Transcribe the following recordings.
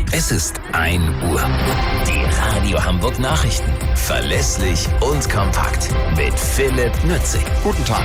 Es ist 1 Uhr. Die Radio Hamburg Nachrichten. Verlässlich und kompakt. Mit Philipp Nützig. Guten Tag.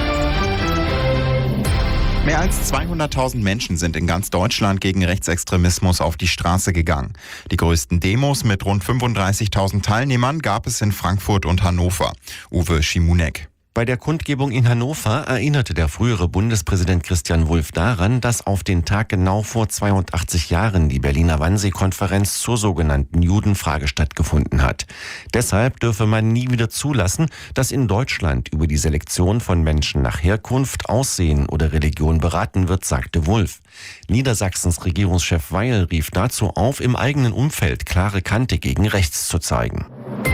Mehr als 200.000 Menschen sind in ganz Deutschland gegen Rechtsextremismus auf die Straße gegangen. Die größten Demos mit rund 35.000 Teilnehmern gab es in Frankfurt und Hannover. Uwe Schimunek. Bei der Kundgebung in Hannover erinnerte der frühere Bundespräsident Christian Wulff daran, dass auf den Tag genau vor 82 Jahren die Berliner Wannsee-Konferenz zur sogenannten Judenfrage stattgefunden hat. Deshalb dürfe man nie wieder zulassen, dass in Deutschland über die Selektion von Menschen nach Herkunft, Aussehen oder Religion beraten wird, sagte Wulff. Niedersachsens Regierungschef Weil rief dazu auf, im eigenen Umfeld klare Kante gegen rechts zu zeigen.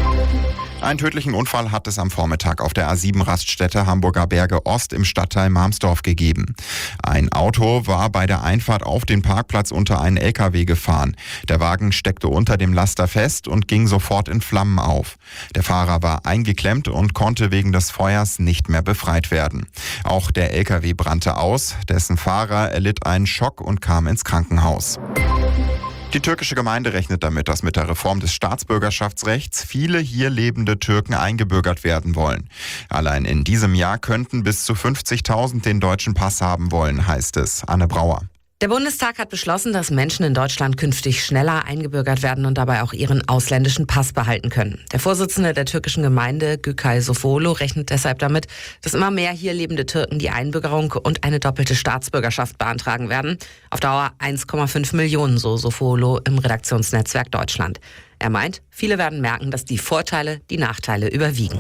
Einen tödlichen Unfall hat es am Vormittag auf der A7-Raststätte Hamburger Berge Ost im Stadtteil Marmsdorf gegeben. Ein Auto war bei der Einfahrt auf den Parkplatz unter einen LKW gefahren. Der Wagen steckte unter dem Laster fest und ging sofort in Flammen auf. Der Fahrer war eingeklemmt und konnte wegen des Feuers nicht mehr befreit werden. Auch der LKW brannte aus, dessen Fahrer erlitt einen Schock und kam ins Krankenhaus. Die türkische Gemeinde rechnet damit, dass mit der Reform des Staatsbürgerschaftsrechts viele hier lebende Türken eingebürgert werden wollen. Allein in diesem Jahr könnten bis zu 50.000 den deutschen Pass haben wollen, heißt es. Anne Brauer. Der Bundestag hat beschlossen, dass Menschen in Deutschland künftig schneller eingebürgert werden und dabei auch ihren ausländischen Pass behalten können. Der Vorsitzende der türkischen Gemeinde, Gökay Sofolo, rechnet deshalb damit, dass immer mehr hier lebende Türken die Einbürgerung und eine doppelte Staatsbürgerschaft beantragen werden. Auf Dauer 1,5 Millionen, so Sofolo im Redaktionsnetzwerk Deutschland. Er meint, viele werden merken, dass die Vorteile die Nachteile überwiegen.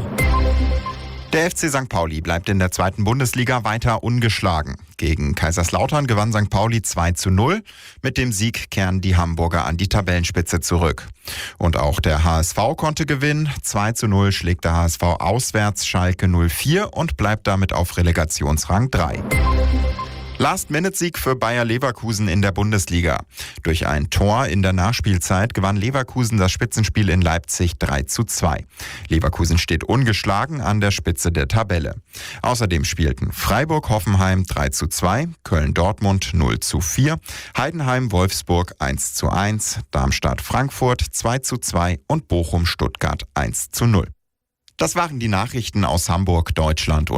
Der FC St. Pauli bleibt in der 2. Bundesliga weiter ungeschlagen. Gegen Kaiserslautern gewann St. Pauli 2:0. Mit dem Sieg kehren die Hamburger an die Tabellenspitze zurück. Und auch der HSV konnte gewinnen. 2:0 schlägt der HSV auswärts Schalke 04 und bleibt damit auf Relegationsrang 3. Last-Minute-Sieg für Bayer Leverkusen in der Bundesliga. Durch ein Tor in der Nachspielzeit gewann Leverkusen das Spitzenspiel in Leipzig 3:2. Leverkusen steht ungeschlagen an der Spitze der Tabelle. Außerdem spielten Freiburg-Hoffenheim 3:2, Köln-Dortmund 0:4, Heidenheim-Wolfsburg 1:1, Darmstadt-Frankfurt 2:2 und Bochum-Stuttgart 1:0. Das waren die Nachrichten aus Hamburg, Deutschland und